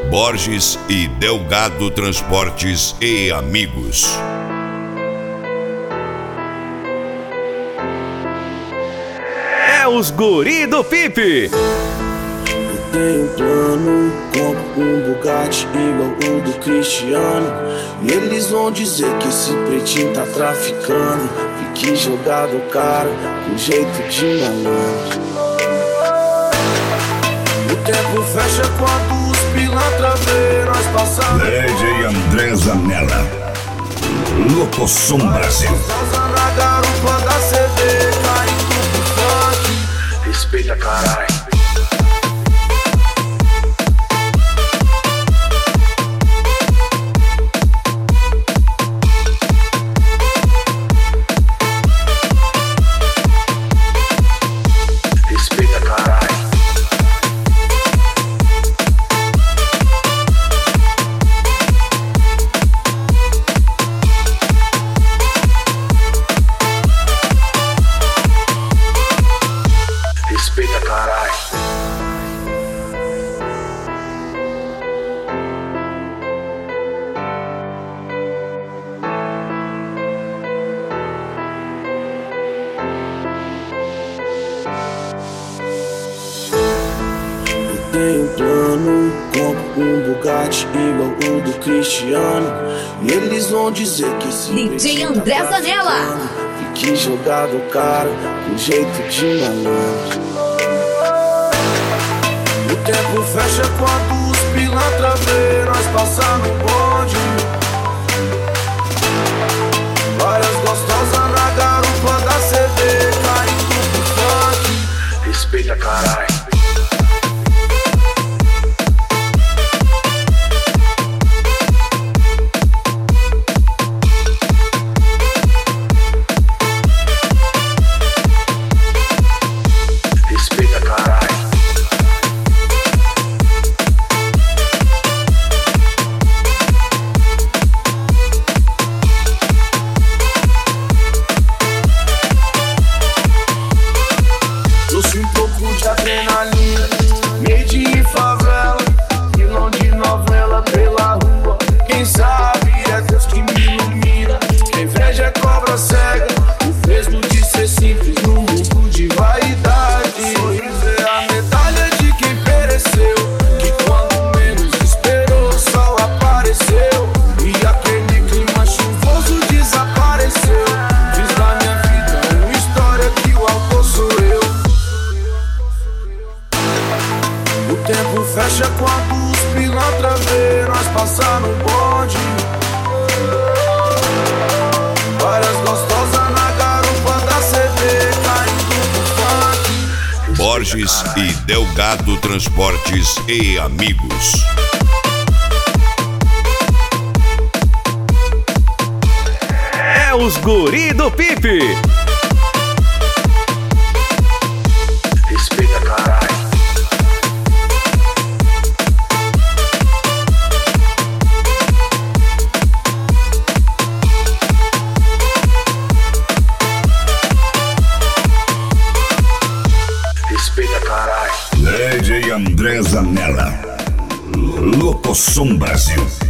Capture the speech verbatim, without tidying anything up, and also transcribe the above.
Borges e Delgado Transportes e Amigos. É os guri do Pipe. Eu tenho um plano, compro um Bugatti igual o do Cristiano. E eles vão dizer que esse pretinho tá traficando. Fique jogado, cara, com jeito de malandro. O tempo fecha quando os pilantra vê nós passar. D J André Zanella, Locosom Brasil. Na garupa da C D, caindo pro funk. Respeita, carai. Tenho um plano, compro um Bugatti igual o do Cristiano. E eles vão dizer que esse D J André Zanella. Fique jogado, cara, com jeito de malandro. O tempo fecha quando os pilantra vê nós passar no bonde. Várias gostosas na garupa da C D, caindo pro funk. Respeita, carai. Adrenalina, made em favela, vilão de novela pela rua. Quem sabe é Deus que me ilumina. Quem inveja é cobra cega, o mesmo de ser simples no mundo de vaidade. Sorriso é a medalha de quem pereceu, que quando menos esperou o sol apareceu. E aquele clima chuvoso desapareceu. Fiz da minha vida uma história que o autor sou eu. O tempo fecha quando os pilantra vê nós passar no bonde. Várias gostosas na garupa da C D, caindo pro funk. Borges e Delgado Transportes e Amigos. É os guri do Pipe. Respeita, carai. Respeita, carai. D J André Zanella, Locosom Brasil.